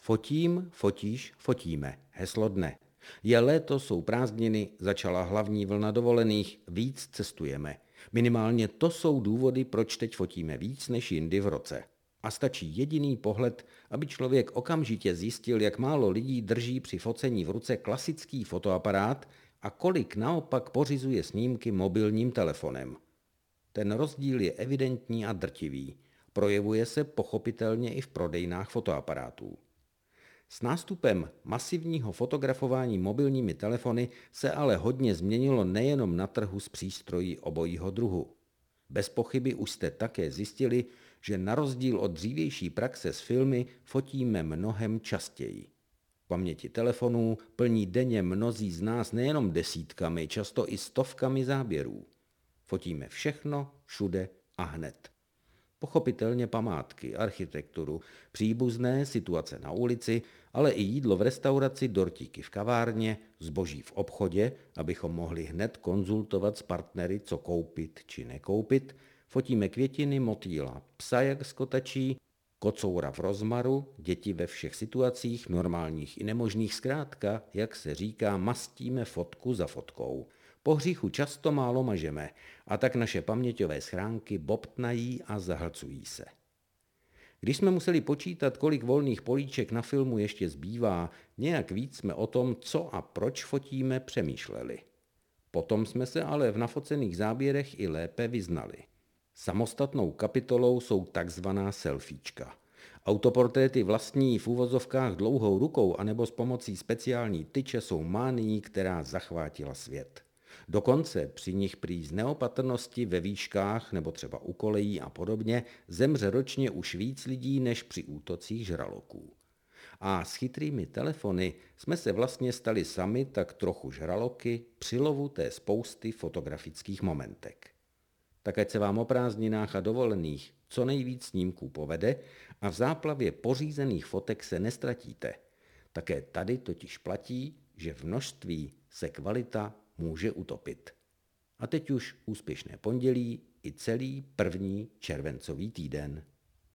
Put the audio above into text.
Fotím, fotíš, fotíme. Heslo dne. Je léto, jsou prázdniny, začala hlavní vlna dovolených, víc cestujeme. Minimálně to jsou důvody, proč teď fotíme víc než jindy v roce. A stačí jediný pohled, aby člověk okamžitě zjistil, jak málo lidí drží při focení v ruce klasický fotoaparát a kolik naopak pořizuje snímky mobilním telefonem. Ten rozdíl je evidentní a drtivý. Projevuje se pochopitelně i v prodejnách fotoaparátů. S nástupem masivního fotografování mobilními telefony se ale hodně změnilo nejenom na trhu s přístroji obojího druhu. Bez pochyby už jste také zjistili, že na rozdíl od dřívější praxe s filmy fotíme mnohem častěji. Paměti telefonů plní denně mnozí z nás nejenom desítkami, často i stovkami záběrů. Fotíme všechno, všude a hned. Pochopitelně památky, architekturu, příbuzné, situace na ulici, ale i jídlo v restauraci, dortíky v kavárně, zboží v obchodě, abychom mohli hned konzultovat s partnery, co koupit či nekoupit. Fotíme květiny, motýla, psa jak skotačí, kocoura v rozmaru, děti ve všech situacích, normálních i nemožných, zkrátka, jak se říká, mastíme fotku za fotkou. Po hříchu často málo mažeme a tak naše paměťové schránky bobtnají a zahlcují se. Když jsme museli počítat, kolik volných políček na filmu ještě zbývá, nějak víc jsme o tom, co a proč fotíme, přemýšleli. Potom jsme se ale v nafocených záběrech i lépe vyznali. Samostatnou kapitolou jsou takzvaná selfiečka. Autoportréty vlastní v uvozovkách dlouhou rukou anebo s pomocí speciální tyče jsou mánií, která zachvátila svět. Dokonce při nich prý z neopatrnosti ve výškách nebo třeba u kolejí a podobně zemře ročně už víc lidí než při útocích žraloků. A s chytrými telefony jsme se vlastně stali sami tak trochu žraloky při lovu té spousty fotografických momentek. Tak ať se vám o prázdninách a dovolených co nejvíc snímků povede a v záplavě pořízených fotek se nestratíte. Také tady totiž platí, že v množství se kvalita může utopit. A teď už úspěšné pondělí i celý první červencový týden.